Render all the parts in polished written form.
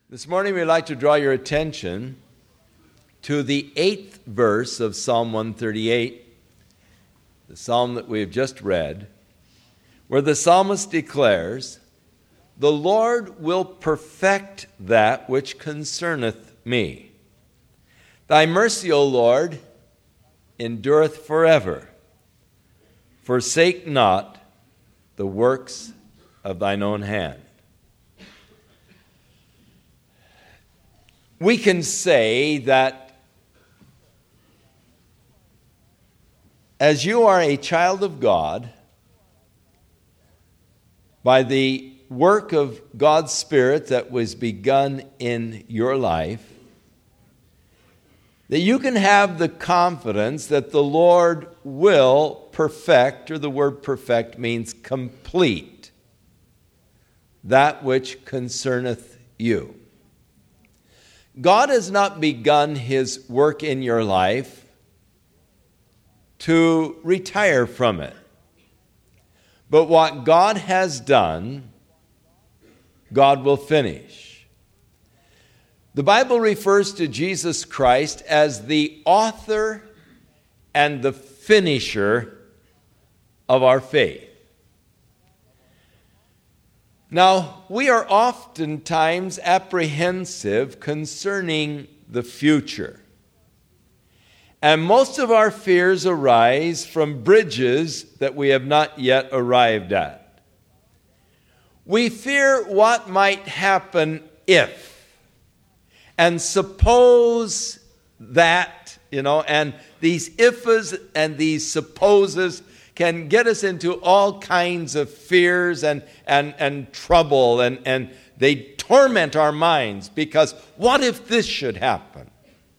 This morning we'd like to draw your attention to the 8th verse of Psalm 138, the psalm that we have just read, where the psalmist declares, "The Lord will perfect that which concerneth me. Thy mercy, O Lord, endureth forever. Forsake not the works of thine own hand." We can say that as you are a child of God, by the work of God's Spirit that was begun in your life, that you can have the confidence that the Lord will perfect, or the word perfect means complete, that which concerneth you. God has not begun His work in your life to retire from it. But what God has done, God will finish. The Bible refers to Jesus Christ as the author and the finisher of our faith. Now, we are oftentimes apprehensive concerning the future. And most of our fears arise from bridges that we have not yet arrived at. We fear what might happen if, and suppose that, and these ifs and these supposes can get us into all kinds of fears and trouble, and they torment our minds because what if this should happen?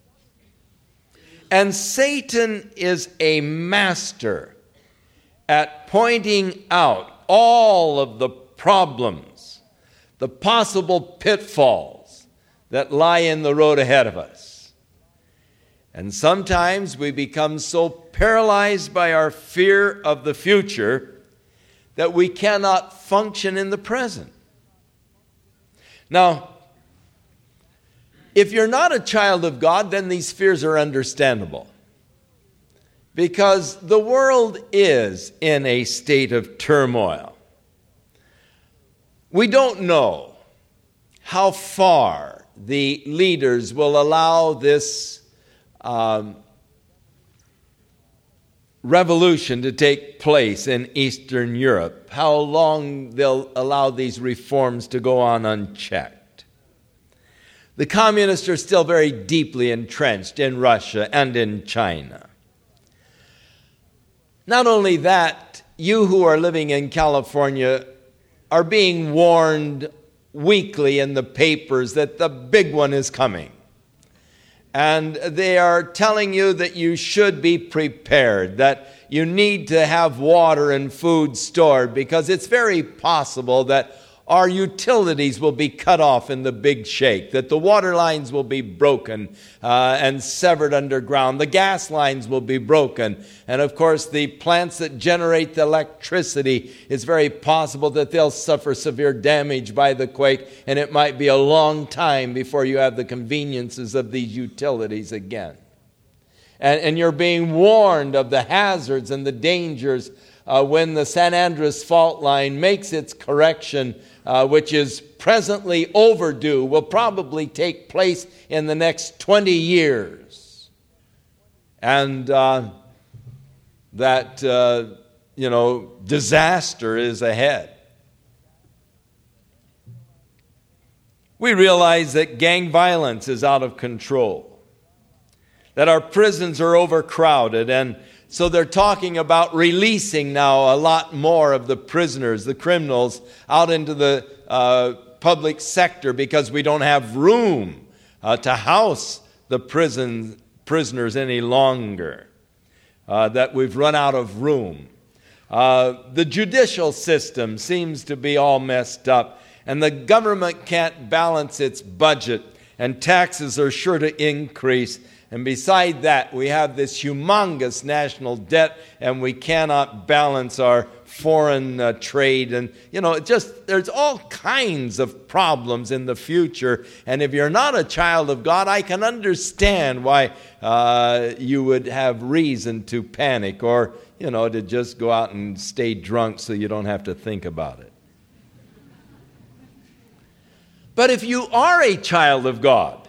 And Satan is a master at pointing out all of the problems, the possible pitfalls that lie in the road ahead of us. And sometimes we become so paralyzed by our fear of the future that we cannot function in the present. Now, if you're not a child of God, then these fears are understandable, because the world is in a state of turmoil. We don't know how far the leaders will allow this revolution to take place in Eastern Europe, how long they'll allow these reforms to go on unchecked. The communists are still very deeply entrenched in Russia and in China. Not only that, you who are living in California are being warned weekly in the papers that the big one is coming. And they are telling you that you should be prepared, that you need to have water and food stored, because it's very possible that our utilities will be cut off in the big shake, that the water lines will be broken and severed underground, the gas lines will be broken, and of course the plants that generate the electricity, it's very possible that they'll suffer severe damage by the quake, and it might be a long time before you have the conveniences of these utilities again. And you're being warned of the hazards and the dangers when the San Andreas fault line makes its correction, which is presently overdue, will probably take place in the next 20 years. And disaster is ahead. We realize that gang violence is out of control, that our prisons are overcrowded, and so they're talking about releasing now a lot more of the prisoners, the criminals, out into the public sector, because we don't have room to house the prisoners any longer, that we've run out of room. The judicial system seems to be all messed up, and the government can't balance its budget, and taxes are sure to increase. And beside that, we have this humongous national debt, and we cannot balance our foreign trade. And, there's all kinds of problems in the future. And if you're not a child of God, I can understand why you would have reason to panic or, to just go out and stay drunk so you don't have to think about it. But if you are a child of God,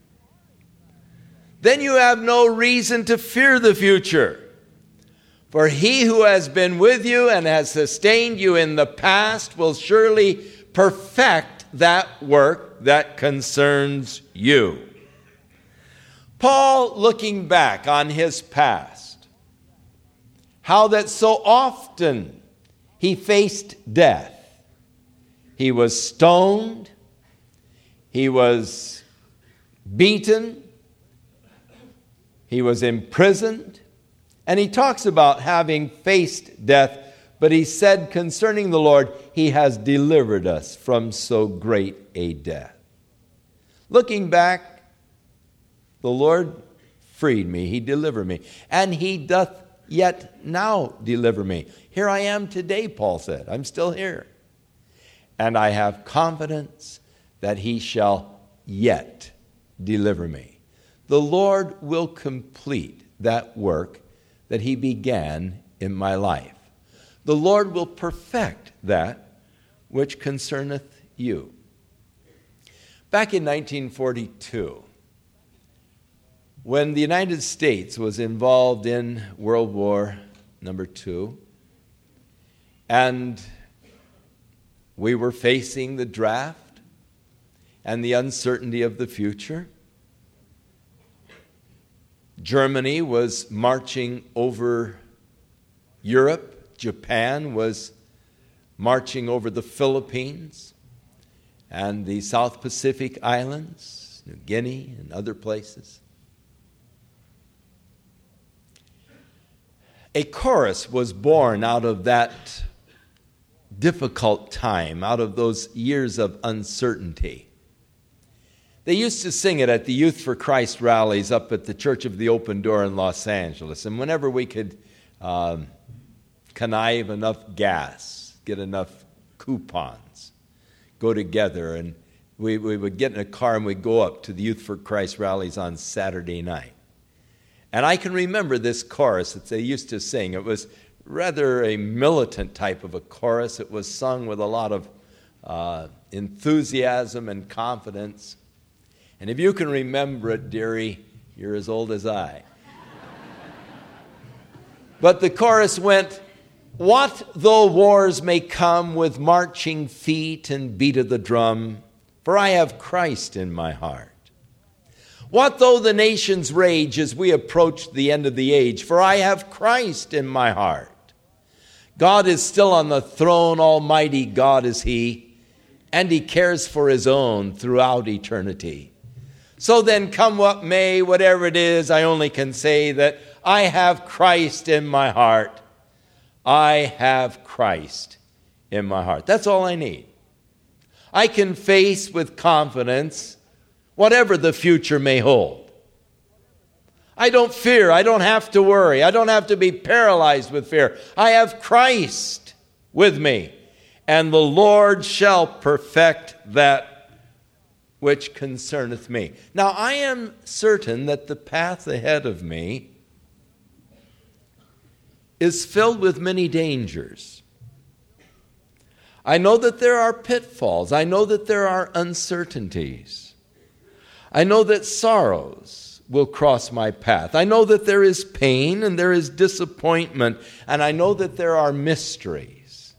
then you have no reason to fear the future. For he who has been with you and has sustained you in the past will surely perfect that work that concerns you. Paul, looking back on his past, how that so often he faced death. He was stoned. He was beaten. He was imprisoned. And he talks about having faced death, but he said concerning the Lord, he has delivered us from so great a death. Looking back, the Lord freed me. He delivered me. And he doth yet now deliver me. Here I am today, Paul said. I'm still here. And I have confidence that he shall yet deliver me. The Lord will complete that work that he began in my life. The Lord will perfect that which concerneth you. Back in 1942, when the United States was involved in World War II, and we were facing the draft and the uncertainty of the future, Germany was marching over Europe. Japan was marching over the Philippines and the South Pacific Islands, New Guinea and other places. A chorus was born out of that difficult time, out of those years of uncertainty. They used to sing it at the Youth for Christ rallies up at the Church of the Open Door in Los Angeles. And whenever we could connive enough gas, get enough coupons, go together, and we would get in a car and we'd go up to the Youth for Christ rallies on Saturday night. And I can remember this chorus that they used to sing. It was rather a militant type of a chorus. It was sung with a lot of enthusiasm and confidence. And if you can remember it, dearie, you're as old as I. But the chorus went, "What though wars may come with marching feet and beat of the drum, for I have Christ in my heart. What though the nations rage as we approach the end of the age, for I have Christ in my heart. God is still on the throne, almighty God is he, and he cares for his own throughout eternity. So then come what may, whatever it is, I only can say that I have Christ in my heart. I have Christ in my heart." That's all I need. I can face with confidence whatever the future may hold. I don't fear. I don't have to worry. I don't have to be paralyzed with fear. I have Christ with me, and the Lord shall perfect that which concerneth me. Now, I am certain that the path ahead of me is filled with many dangers. I know that there are pitfalls. I know that there are uncertainties. I know that sorrows will cross my path. I know that there is pain and there is disappointment, and I know that there are mysteries.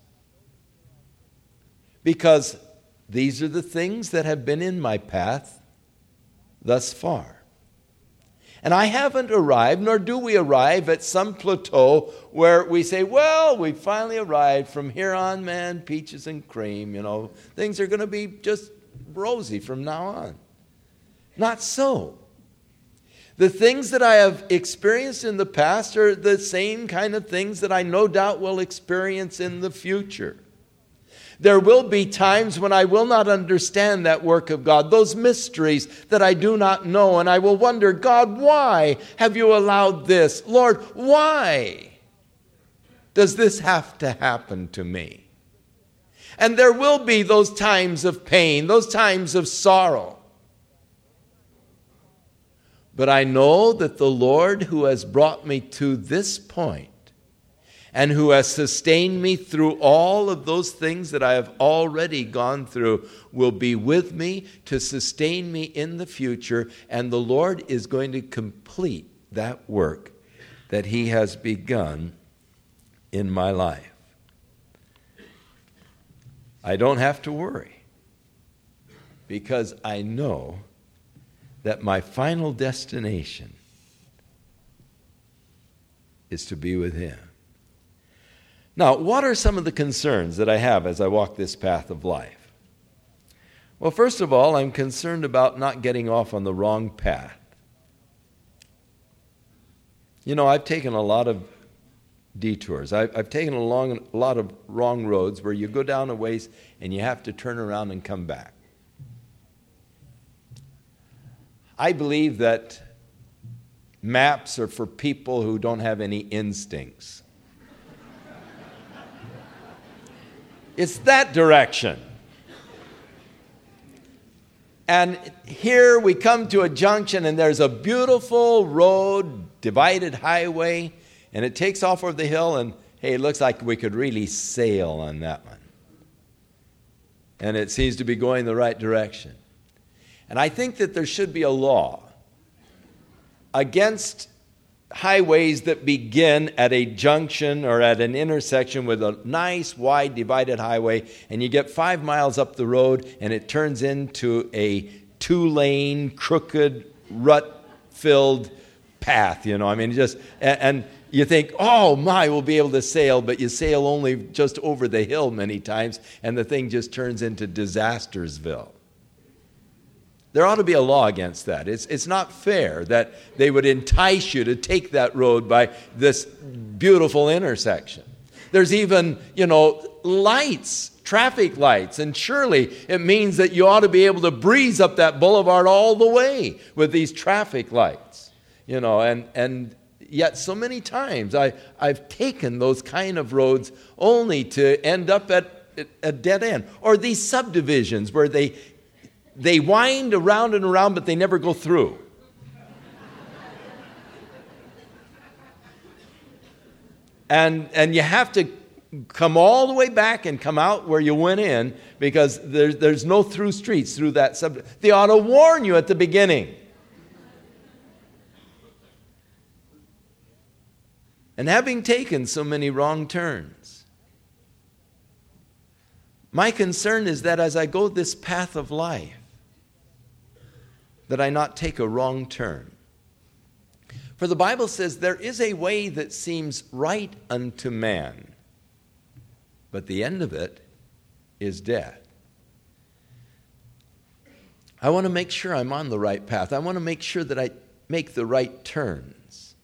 Because these are the things that have been in my path thus far. And I haven't arrived, nor do we arrive at some plateau where we say, well, we finally arrived. From here on, man, peaches and cream, things are going to be just rosy from now on. Not so. The things that I have experienced in the past are the same kind of things that I no doubt will experience in the future. There will be times when I will not understand that work of God, those mysteries that I do not know, and I will wonder, God, why have you allowed this? Lord, why? does this have to happen to me? And there will be those times of pain, those times of sorrow. But I know that the Lord who has brought me to this point and who has sustained me through all of those things that I have already gone through will be with me to sustain me in the future, and the Lord is going to complete that work that He has begun in my life. I don't have to worry because I know that my final destination is to be with Him. Now, what are some of the concerns that I have as I walk this path of life? Well, first of all, I'm concerned about not getting off on the wrong path. You know, I've taken a lot of detours. I've taken a lot of wrong roads where you go down a ways and you have to turn around and come back. I believe that maps are for people who don't have any instincts. It's that direction. And here we come to a junction and there's a beautiful road, divided highway, and it takes off over the hill and, hey, it looks like we could really sail on that one. And it seems to be going the right direction. And I think that there should be a law against highways that begin at a junction or at an intersection with a nice, wide, divided highway, and you get 5 miles up the road, and it turns into a 2-lane, crooked, rut-filled path, you know. I mean, and you think, oh my, we'll be able to sail, but you sail only just over the hill many times, and the thing just turns into Disastersville. There ought to be a law against that. It's not fair that they would entice you to take that road by this beautiful intersection. There's even, lights, traffic lights, and surely it means that you ought to be able to breeze up that boulevard all the way with these traffic lights, and yet so many times I've taken those kind of roads only to end up at a dead end. Or these subdivisions where they wind around and around, but they never go through. And you have to come all the way back and come out where you went in because there's no through streets through that subdivision. They ought to warn you at the beginning. And having taken so many wrong turns, my concern is that as I go this path of life, that I not take a wrong turn. For the Bible says there is a way that seems right unto man, but the end of it is death. I want to make sure I'm on the right path. I want to make sure that I make the right turns.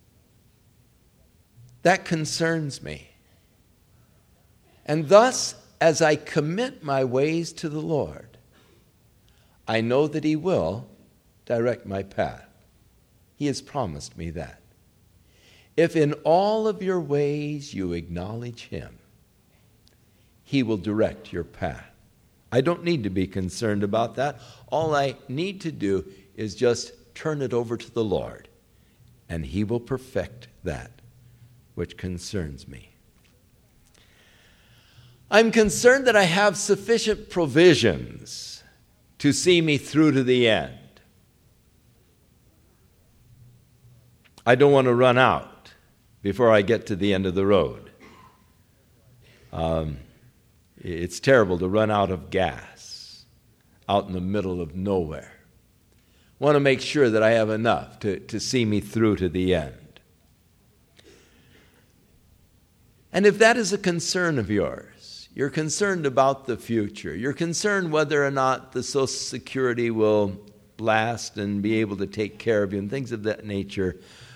That concerns me. And thus, as I commit my ways to the Lord, I know that He will direct my path. He has promised me that. If in all of your ways you acknowledge Him, He will direct your path. I don't need to be concerned about that. All I need to do is just turn it over to the Lord, and He will perfect that which concerns me. I'm concerned that I have sufficient provisions to see me through to the end. I don't want to run out before I get to the end of the road. It's terrible to run out of gas out in the middle of nowhere. I want to make sure that I have enough to see me through to the end. And if that is a concern of yours, you're concerned about the future, you're concerned whether or not the Social Security will last and be able to take care of you and things of that nature,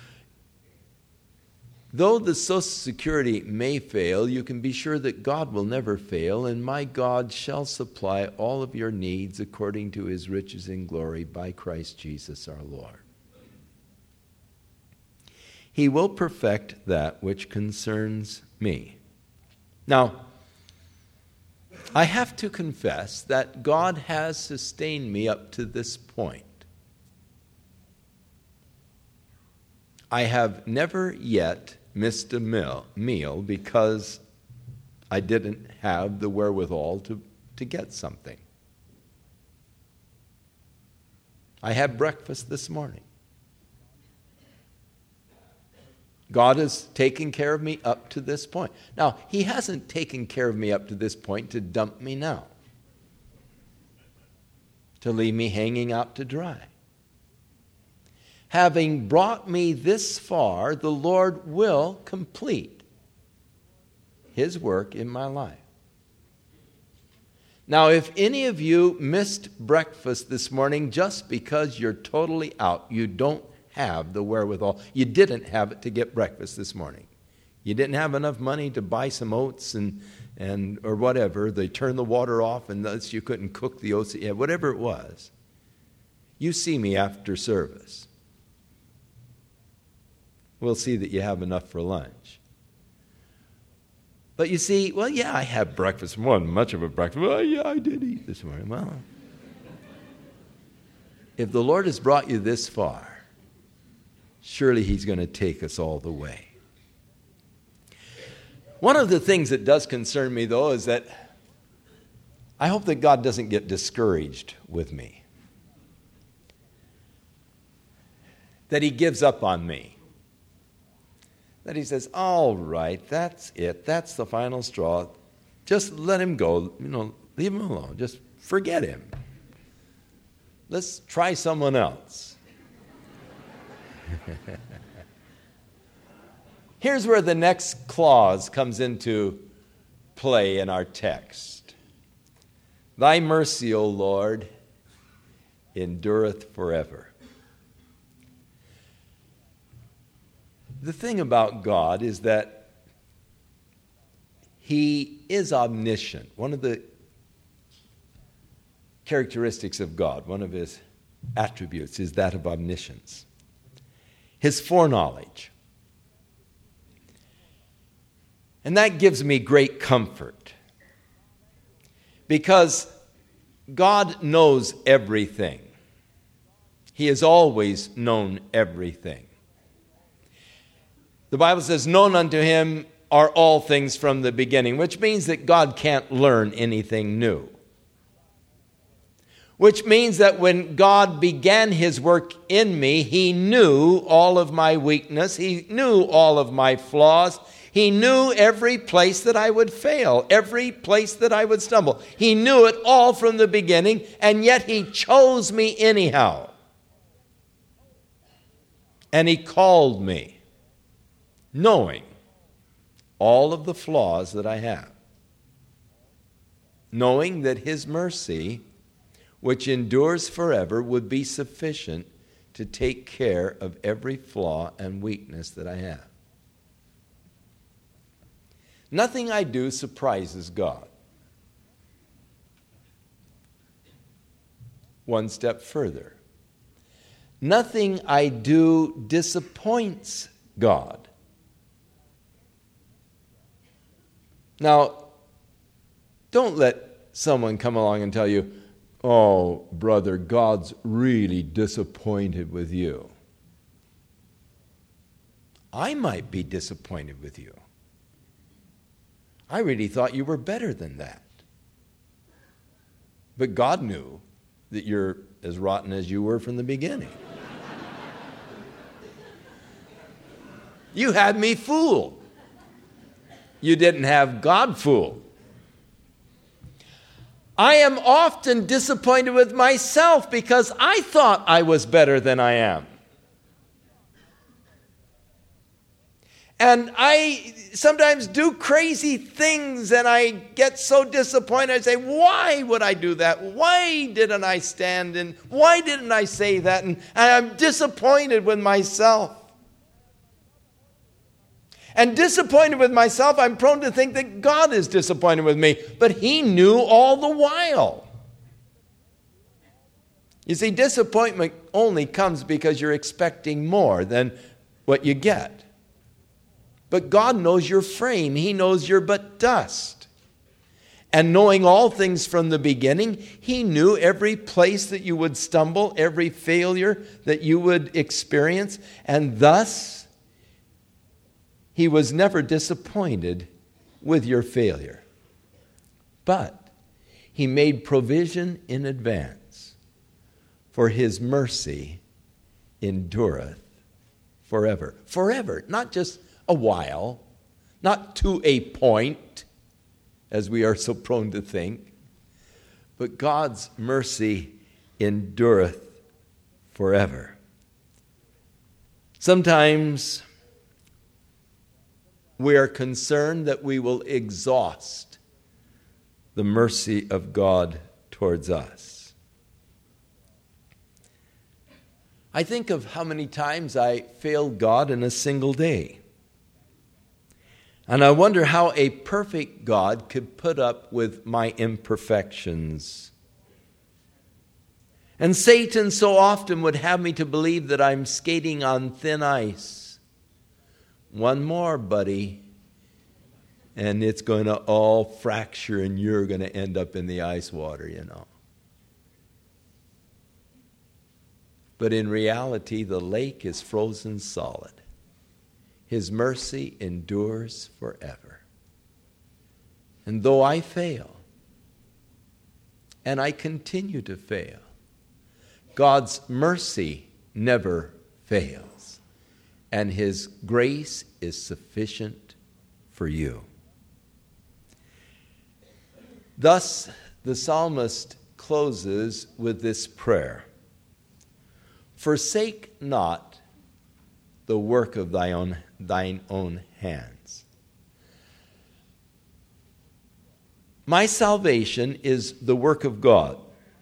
though the Social Security may fail, you can be sure that God will never fail, and my God shall supply all of your needs according to His riches in glory by Christ Jesus our Lord. He will perfect that which concerns me. Now, I have to confess that God has sustained me up to this point. I have never yet missed a meal because I didn't have the wherewithal to get something. I had breakfast this morning. God has taken care of me up to this point. Now, He hasn't taken care of me up to this point to dump me now, to leave me hanging out to dry. Having brought me this far, the Lord will complete His work in my life. Now, if any of you missed breakfast this morning just because you're totally out, you don't have the wherewithal. You didn't have it to get breakfast this morning. You didn't have enough money to buy some oats and or whatever. They turned the water off and thus you couldn't cook the oats. Yeah, whatever it was. You see me after service. We'll see that you have enough for lunch. But you see, well, yeah, I had breakfast. Wasn't much of a breakfast. Well, yeah, I did eat this morning. Well, if the Lord has brought you this far, surely He's going to take us all the way. One of the things that does concern me, though, is that I hope that God doesn't get discouraged with me, that He gives up on me, that He says, all right, that's it, that's the final straw, just let him go, leave him alone, just forget him. Let's try someone else. Here's where the next clause comes into play in our text. Thy mercy, O Lord, endureth forever. The thing about God is that He is omniscient. One of the characteristics of God, one of His attributes, is that of omniscience. His foreknowledge. And that gives me great comfort because God knows everything. He has always known everything. The Bible says, known unto Him are all things from the beginning, which means that God can't learn anything new. Which means that when God began His work in me, He knew all of my weakness. He knew all of my flaws. He knew every place that I would fail, every place that I would stumble. He knew it all from the beginning, and yet He chose me anyhow. And He called me, knowing all of the flaws that I have. Knowing that His mercy, which endures forever, would be sufficient to take care of every flaw and weakness that I have. Nothing I do surprises God. One step further. Nothing I do disappoints God. Now, don't let someone come along and tell you, oh, brother, God's really disappointed with you. I might be disappointed with you. I really thought you were better than that. But God knew that you're as rotten as you were from the beginning. You had me fooled. You didn't have God fooled. I am often disappointed with myself because I thought I was better than I am. And I sometimes do crazy things and I get so disappointed. I say, why would I do that? Why didn't I stand and why didn't I say that? And I'm disappointed with myself. And disappointed with myself, I'm prone to think that God is disappointed with me. But He knew all the while. You see, disappointment only comes because you're expecting more than what you get. But God knows your frame. He knows you're but dust. And knowing all things from the beginning, He knew every place that you would stumble, every failure that you would experience. And thus, He was never disappointed with your failure. But He made provision in advance, for His mercy endureth forever. Forever, not just a while, not to a point, as we are so prone to think, but God's mercy endureth forever. Sometimes we are concerned that we will exhaust the mercy of God towards us. I think of how many times I failed God in a single day. And I wonder how a perfect God could put up with my imperfections. And Satan so often would have me to believe that I'm skating on thin ice. One more, buddy, and it's going to all fracture and you're going to end up in the ice water, you know. But in reality, the lake is frozen solid. His mercy endures forever. And though I fail, and I continue to fail, God's mercy never fails, and His grace is sufficient for you. Thus, the psalmist closes with this prayer: forsake not the work of thine own hands. My salvation is the work of God.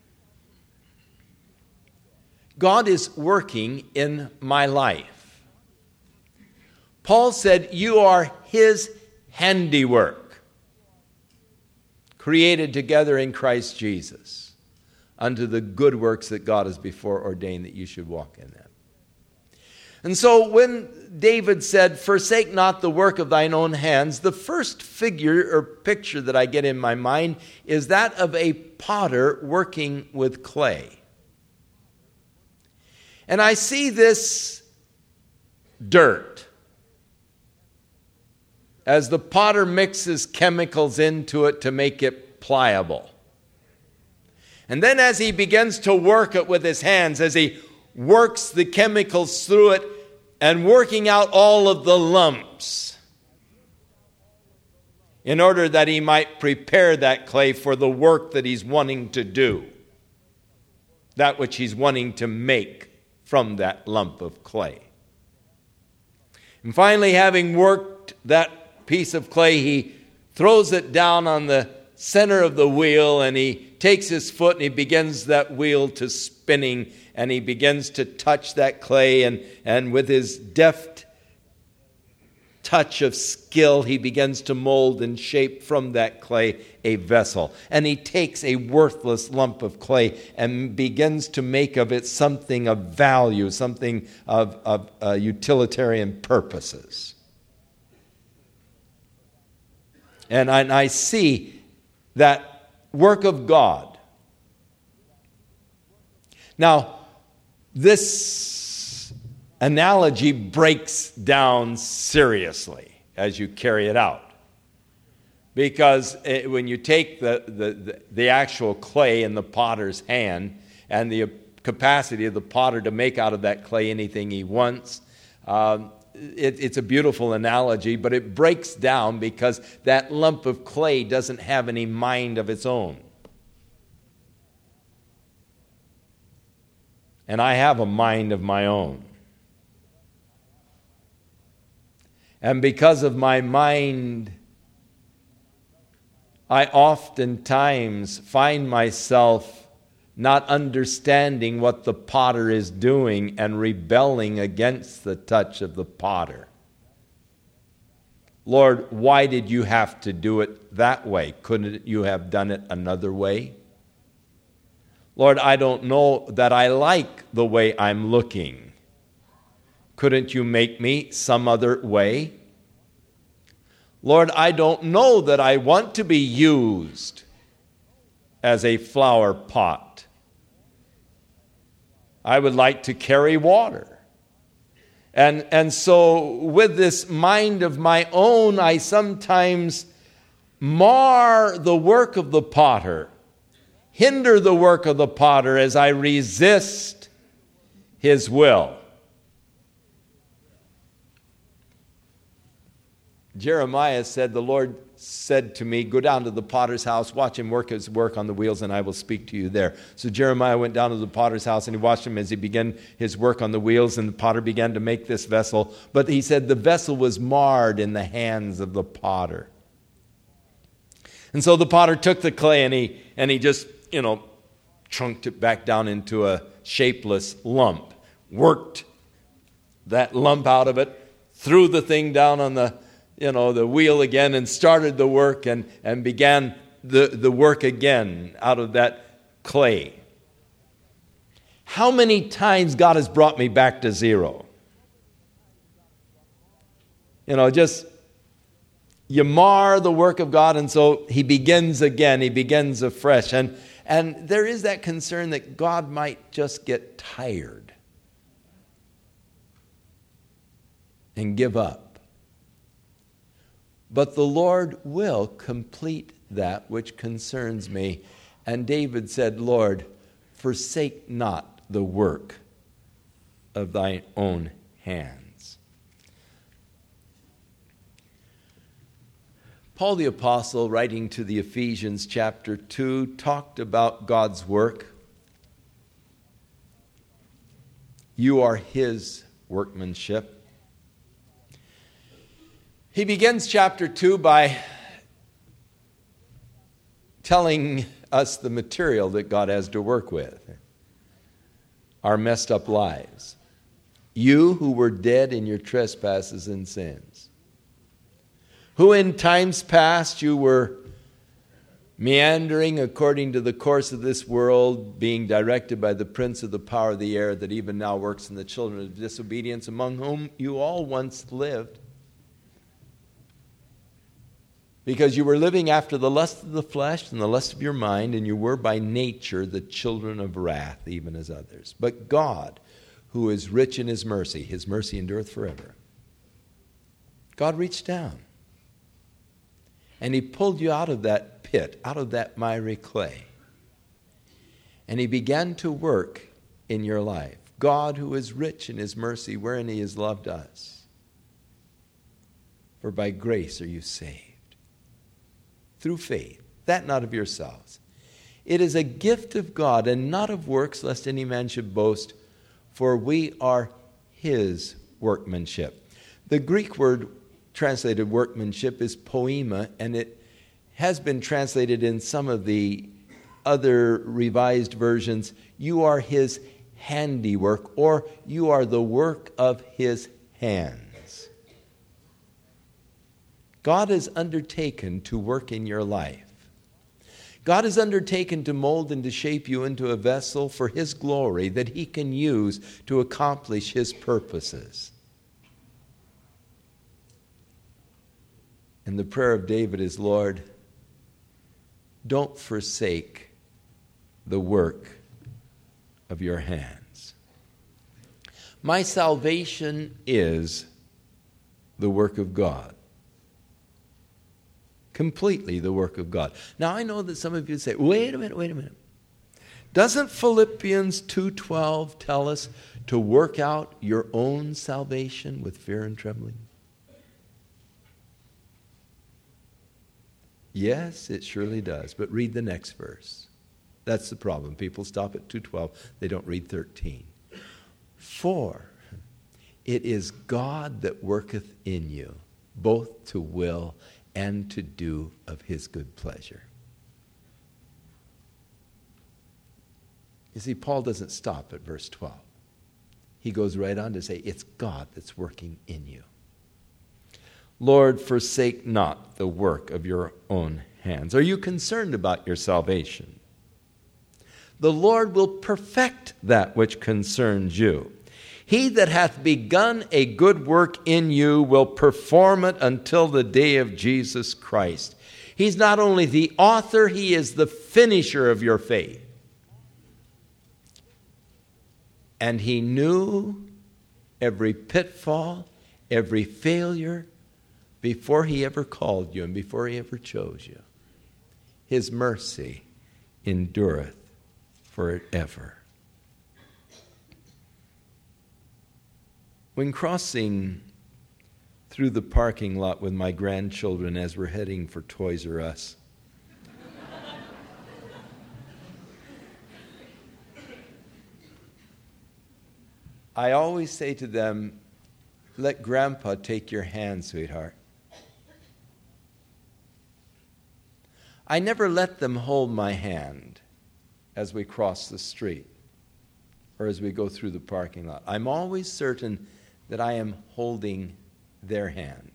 God is working in my life. Paul said, you are His handiwork, created together in Christ Jesus, unto the good works that God has before ordained that you should walk in them. And so when David said, forsake not the work of thine own hands, the first figure or picture that I get in my mind is that of a potter working with clay. And I see this dirt as the potter mixes chemicals into it to make it pliable. And then as he begins to work it with his hands, as he works the chemicals through it and working out all of the lumps in order that he might prepare that clay for the work that he's wanting to do, that which he's wanting to make from that lump of clay. And finally, having worked that piece of clay, he throws it down on the center of the wheel, and he takes his foot and he begins that wheel to spinning, and he begins to touch that clay, and with his deft touch of skill, he begins to mold and shape from that clay a vessel. And he takes a worthless lump of clay and begins to make of it something of value, something of utilitarian purposes. And I see that work of God. Now, this analogy breaks down seriously as you carry it out. Because when you take the actual clay in the potter's hand and the capacity of the potter to make out of that clay anything he wants, it's a beautiful analogy, but it breaks down because that lump of clay doesn't have any mind of its own. And I have a mind of my own. And because of my mind, I oftentimes find myself not understanding what the potter is doing and rebelling against the touch of the potter. Lord, why did you have to do it that way? Couldn't you have done it another way? Lord, I don't know that I like the way I'm looking. Couldn't you make me some other way? Lord, I don't know that I want to be used as a flower pot. I would like to carry water. And so with this mind of my own, I sometimes mar the work of the potter, hinder the work of the potter as I resist his will. Jeremiah said, the Lord said to me, go down to the potter's house, watch him work his work on the wheels, and I will speak to you there. So Jeremiah went down to the potter's house, and he watched him as he began his work on the wheels, and the potter began to make this vessel. But he said the vessel was marred in the hands of the potter. And so the potter took the clay, and he just, chunked it back down into a shapeless lump, worked that lump out of it, threw the thing down on the wheel again, and started the work and began the work again out of that clay. How many times God has brought me back to zero? You mar the work of God, and so he begins again, he begins afresh. And there is that concern that God might just get tired and give up. But the Lord will complete that which concerns me. And David said, Lord, forsake not the work of thine own hands. Paul the Apostle, writing to the Ephesians chapter 2, talked about God's work. You are his workmanship. He begins chapter 2 by telling us the material that God has to work with. Our messed up lives. You who were dead in your trespasses and sins. Who in times past you were meandering according to the course of this world, being directed by the prince of the power of the air that even now works in the children of disobedience, among whom you all once lived. Because you were living after the lust of the flesh and the lust of your mind, and you were by nature the children of wrath, even as others. But God, who is rich in his mercy endureth forever. God reached down, and he pulled you out of that pit, out of that miry clay. And he began to work in your life. God, who is rich in his mercy, wherein he has loved us. For by grace are you saved. Through faith, that not of yourselves. It is a gift of God, and not of works, lest any man should boast, for we are his workmanship. The Greek word translated workmanship is poema, and it has been translated in some of the other revised versions, you are his handiwork, or you are the work of his hands. God has undertaken to work in your life. God has undertaken to mold and to shape you into a vessel for his glory that he can use to accomplish his purposes. And the prayer of David is, Lord, don't forsake the work of your hands. My salvation is the work of God. Completely the work of God. Now I know that some of you say, wait a minute. Doesn't Philippians 2:12 tell us to work out your own salvation with fear and trembling? Yes, it surely does. But read the next verse. That's the problem. People stop at 2:12. They don't read 13. For it is God that worketh in you, both to will and to do of his good pleasure. You see, Paul doesn't stop at verse 12. He goes right on to say, it's God that's working in you. Lord, forsake not the work of your own hands. Are you concerned about your salvation? The Lord will perfect that which concerns you. He that hath begun a good work in you will perform it until the day of Jesus Christ. He's not only the author, he is the finisher of your faith. And he knew every pitfall, every failure, before he ever called you and before he ever chose you. His mercy endureth forever. When crossing through the parking lot with my grandchildren as we're heading for Toys R Us, I always say to them, let Grandpa take your hand, sweetheart. I never let them hold my hand as we cross the street or as we go through the parking lot. I'm always certain that I am holding their hand.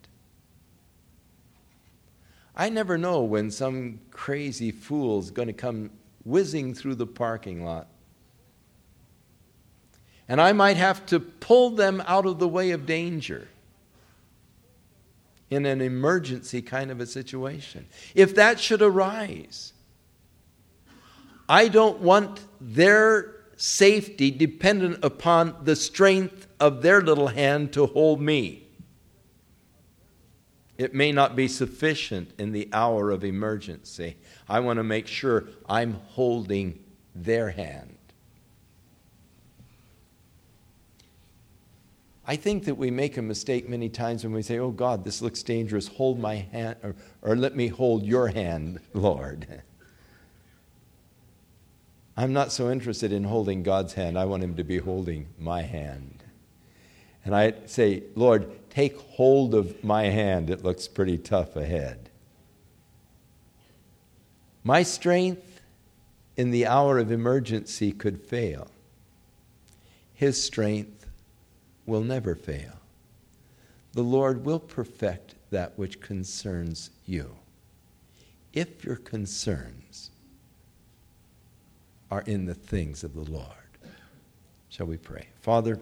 I never know when some crazy fool's going to come whizzing through the parking lot. And I might have to pull them out of the way of danger in an emergency kind of a situation. If that should arise, I don't want their safety dependent upon the strength of their little hand to hold me. It may not be sufficient in the hour of emergency. I want to make sure I'm holding their hand. I think that we make a mistake many times when we say, oh God, this looks dangerous, hold my hand, or let me hold your hand, Lord. I'm not so interested in holding God's hand. I want him to be holding my hand. And I say, Lord, take hold of my hand. It looks pretty tough ahead. My strength in the hour of emergency could fail. His strength will never fail. The Lord will perfect that which concerns you, if your concerns are in the things of the Lord. Shall we pray? Father,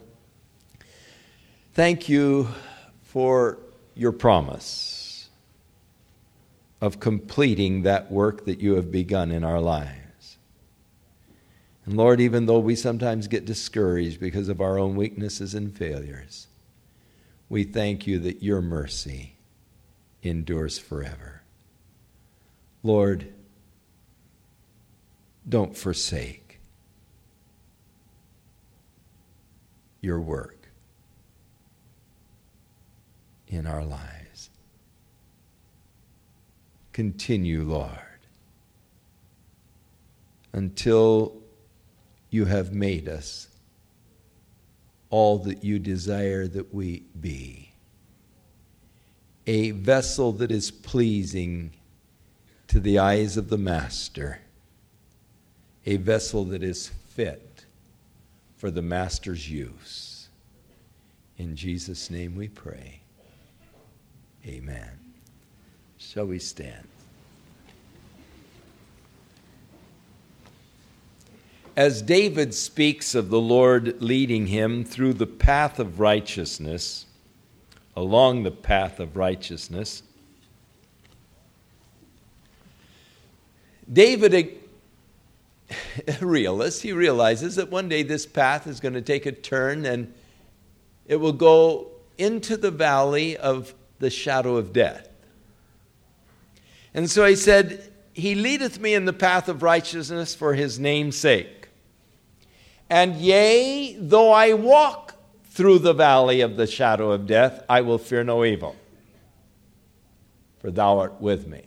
thank you for your promise of completing that work that you have begun in our lives. And Lord, even though we sometimes get discouraged because of our own weaknesses and failures, we thank you that your mercy endures forever. Lord, don't forsake your work in our lives. Continue, Lord, until you have made us all that you desire that we be. A vessel that is pleasing to the eyes of the Master. A vessel that is fit for the Master's use. In Jesus' name we pray. Amen. Shall we stand? As David speaks of the Lord leading him through the path of righteousness, along the path of righteousness, David, a realist, he realizes that one day this path is going to take a turn and it will go into the valley of the shadow of death. And so he said, he leadeth me in the path of righteousness for his name's sake. And yea, though I walk through the valley of the shadow of death, I will fear no evil, for thou art with me.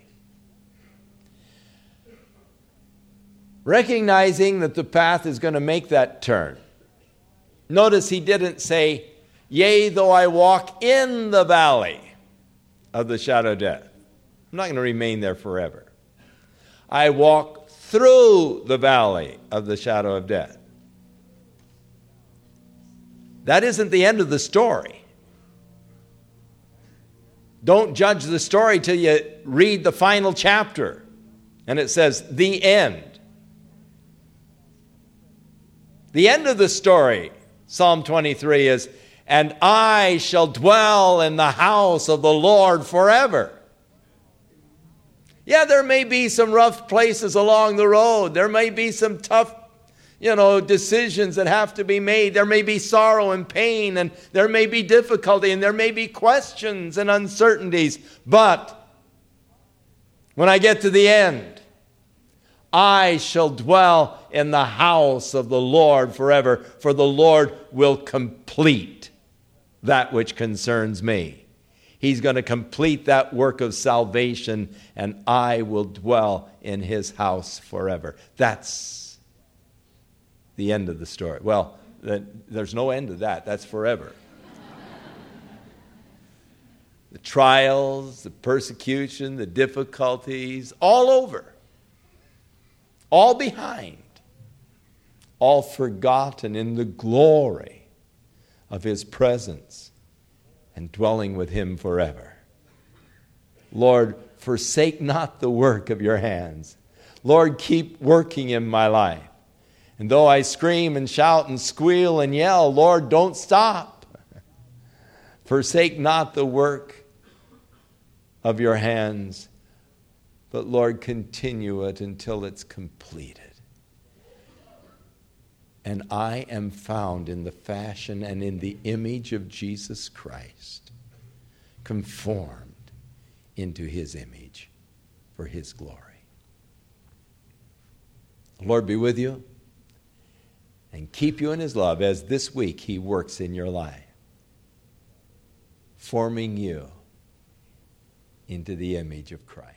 Recognizing that the path is going to make that turn. Notice he didn't say, yea, though I walk in the valley of the shadow of death. I'm not going to remain there forever. I walk through the valley of the shadow of death. That isn't the end of the story. Don't judge the story till you read the final chapter. And it says, the end. The end of the story Psalm 23 is, and I shall dwell in the house of the Lord forever. Yeah, there may be some rough places along the road. There may be some tough, decisions that have to be made. There may be sorrow and pain, and there may be difficulty, and there may be questions and uncertainties. But when I get to the end, I shall dwell in the house of the Lord forever, for the Lord will complete that which concerns me. He's going to complete that work of salvation, and I will dwell in his house forever. That's the end of the story. Well, there's no end to that. That's forever. The trials, the persecution, the difficulties, all over. All behind. All forgotten in the glory of his presence and dwelling with him forever. Lord, forsake not the work of your hands. Lord, keep working in my life. And though I scream and shout and squeal and yell, Lord, don't stop. Forsake not the work of your hands, but Lord, continue it until it's completed. And I am found in the fashion and in the image of Jesus Christ, conformed into his image for his glory. The Lord be with you and keep you in his love as this week he works in your life, forming you into the image of Christ.